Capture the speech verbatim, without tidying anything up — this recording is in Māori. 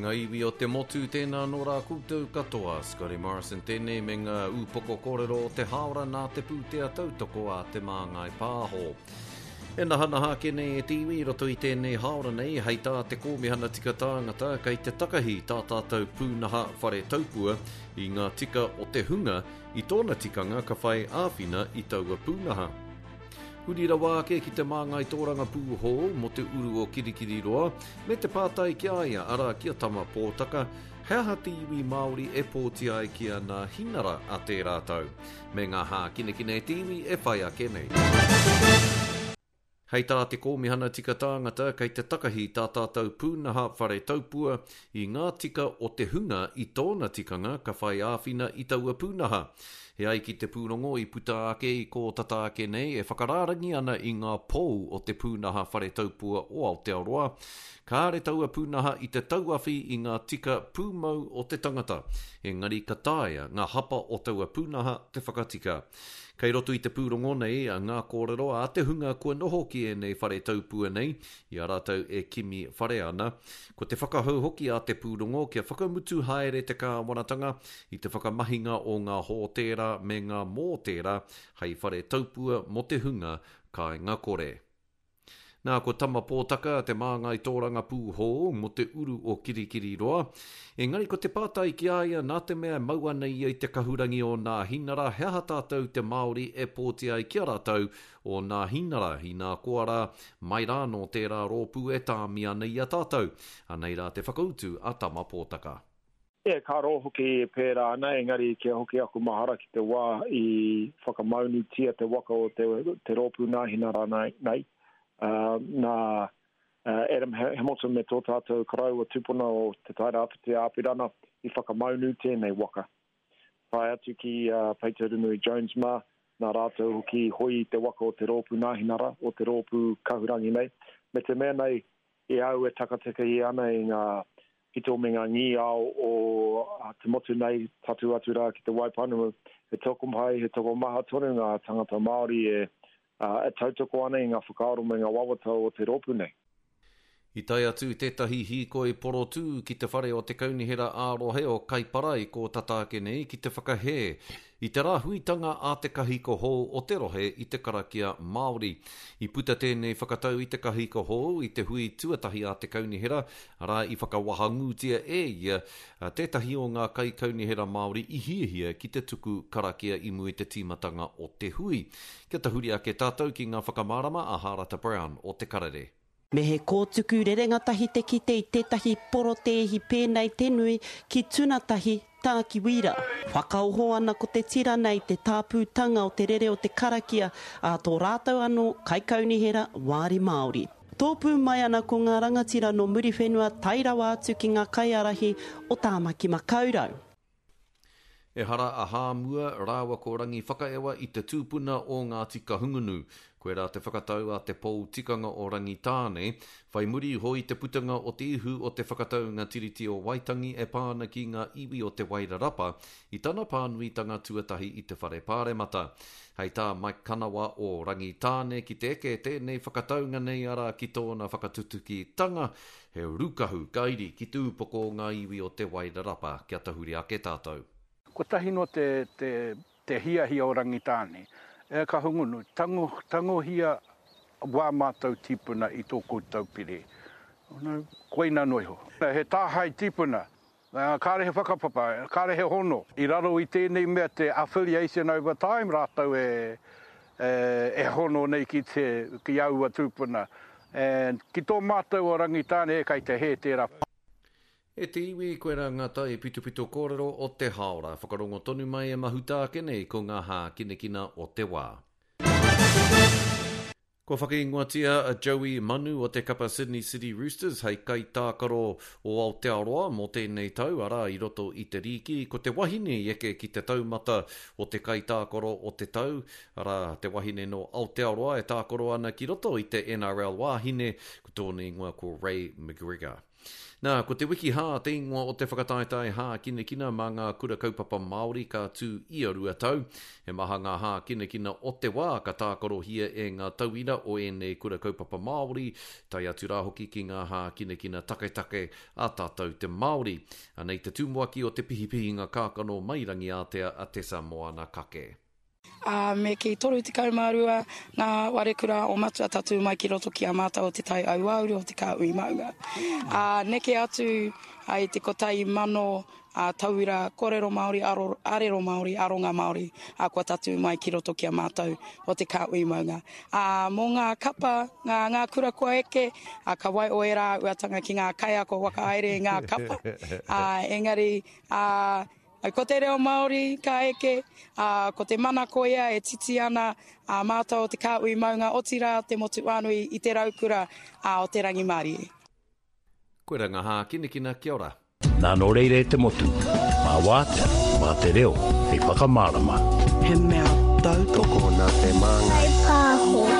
Ngā iwi o te motu tēnā nō rā koutou katoa, Scotty Morrison tēnei me ngā upoko kōrero o te haora nā te pūtea tautoko a te māngai pāho. E nahanaha ke nei e tiwi roto i tēnei haora nei, hei tā te kōmihana tika tāngata kei te takahi tā tātou pūnaha whare taupua i ngā tika o te hunga i tōna tikanga ka whai āwhina i taua pūnaha. Hurira wāke ki te māngai tōranga pūho mo te uru o Kirikiriroa, me te pātai ki aia ara kia tama pōtaka, hea hati iwi Māori e pōti ai kia ngā hinara a te rātau. Me ngā hā kine kine tiwi e whai ake nei. Hei tā te kōmihana tika tāngata kei te takahi tā tātou pūnaha whare taupua i ngā tika o te hunga i tōna tikanga ka whai āwhina i taua pūnaha. He ai ki te pūrongo i puta ake i ko tata ake nei e whakararangi ana i ngā pou o te pūnaha whare taupua o Aotearoa. Kāre taua pūnaha i te tauawhi i ngā tika pūmau o te tangata. Engari ka tāia ngā hapa o taua pūnaha te whakatika. Kei roto i te pūrongo nei a ngā kōrero a te hunga kua noho ki e nei whare taupua nei, i a rātau e kimi whare ana. Ko te whakahau hoki a te pūrongo kia whakamutu haere te kāwanatanga i te whakamahinga o ngā hōtera me ngā mōtera hei whare taupua mo te hunga kai ngā kore. Nā ko tama pōtaka te māngai tōranga pūho mo te uru o Kirikiriroa. Engari ko te pātai ki aia nā te mea maua nei i te kahurangi o nā hinara hea tātou te Māori e pōti ai kia rātou o nā hinara i nā koara mai rāno tērā rōpū e tāmia nei a tātou. Anei rā te whakautu a tama pōtaka. E, ka ro hoki e pērā ana, engari kia hoki aku mahara ki te wā i whakamaunu tia te waka o te, te rōpū nā hinara nei. Uh, nā uh, Adam Hamilton me tō tātou karau o tupuna o te tairāwhi te āpirana i whakamaunu tēnei waka. Whai atu ki uh, Peiterunui Jones mā, nā rātou ki hoi te waka o te rōpū nāhinara, o te rōpū kahurangi nei. Me te mea nei, e au e takateka i ana i ngā hito me ngā ngi ao o uh, te motu nei tatu atu rā ki te Waipanu. He toko mai, he toko maha tonu ngā tangata Māori e Uh, e tautoko ana i ngā whakaaro me ngā wawatau o te rōpū nei. I tai atu tētahi hīkoi porotū ki te whare o te kaunihera ārohe o Kaiparai ko tatāke nei ki te whakahe. I te rāhuitanga a te kahiko hou o te rohe i te karakia Māori. I puta tēnei whakatau i te kahiko hou i te hui tuatahi a te kaunihera, rā i whakawahangutia e ia tētahi o ngā kai kaunihera Māori i hiahia ki te tuku karakia i mui te tīmatanga o te hui. Kia tahuri ake tātou ki ngā whakamārama a Harata Brown o te karere. Me he kōtuku rerenga tahi te kite i tētahi porotehi pēnei tenui ki tunatahi tā ki wira. Whakaoho ana ko te tira nei te tāpūtanga o te rere o te karakia a tō rātau anō kai kaunihera wāri Māori. Tōpū mai ana ko ngā rangatira no muri whenua tairawa atu ki ngā kaiarahi o Tāmaki Makaurau. E hara a hāmua rāua ko rangi whakaewa i te tūpuna o ngā tika hungunu. Koe rā te whakatau a te pou tikanga o rangi tāne, whai muri hoi te putanga o te ihu o te whakatau ngā tiriti o Waitangi e pāna ki ngā iwi o te Wairarapa, i tana pānuitanga tuatahi i te whare pāremata. Hei tā Mike Kanawa o rangi tāne ki te eke tēnei whakataunga nei ara ki tōna whakatutuki tanga, he rukahu kairi ki tūpoko ngā iwi o te Wairarapa, kia tahuri ake tātou. Ko tahi no te, te, te hia hia o rangi tāne, e ka hungunu, tango, tango hia wā mātou tipuna i tō koutou pire. Koina noiho. He tāhai tipuna, kāre he whakapapa, kāre he hono. I raro i tēnei mea te affiliation over time rātou e, e, e hono nei ki te ki aua tūpuna. And ki tō mātou o rangi tāne e kai te he tērā. E te iwi koe rā ngata e pitupitu kōrero o te haora. Whakarongo tonu mai e mahutāke nei ko ngā hā kinekina o te wā. Ko whakaingoatia a Joey Manu o te kapa Sydney City Roosters hei kai tākaro o Aotearoa mō tēnei tau ara i roto i te riki. Ko te wahine eke ki te taumata o te kai tākaro o te tau. Ara te wahine no Aotearoa e tākaro ana ki roto i te N R L wahine ko tōne ingoa ko Ray McGregor. Nā, ko te wiki hā, te ingoa o te whakataetai hā kina kina mā ngā kura kaupapa Māori ka tū ia rua tau. He maha ngā hā kina kina o te wā ka tākoro hia e ngā tauira o e nei kura kaupapa Māori, tai atu rā hoki ki ngā hā kina kina take take a tātou te Māori. Anei te tūmuaki o te pihipihi ngā kākano mairangi Aotea a Tessa Moana Kake. Uh, me ki toru te kaumārua, ngā warekura o matua tatu mai ki roto ki a mātau o te tai au auri o te kāui maunga. Uh, neke atu ai te kotai mano uh, tauira korero Māori, aro, arero Māori, aronga Māori, a kua tatu mai ki roto ki a mātau o te kāui maunga. Uh, mō ngā kapa, ngā, ngā kura kua eke, uh, ka wai o era uatanga ki ngā kaiako waka aere ngā kapa. Uh, engari, uh, ko te reo Māori ka eke, uh, ko te mana koia e titi ana uh, mātou o te kāui maunga o tira te motu anui i te raukura uh, o te rangi Māori. Koe ranga hā, kina kina, kia ora. Nā no reire te motu, mā wātea, mā te reo, hei whakamārama. He mea tau toko nā te māngai. Hei pāho.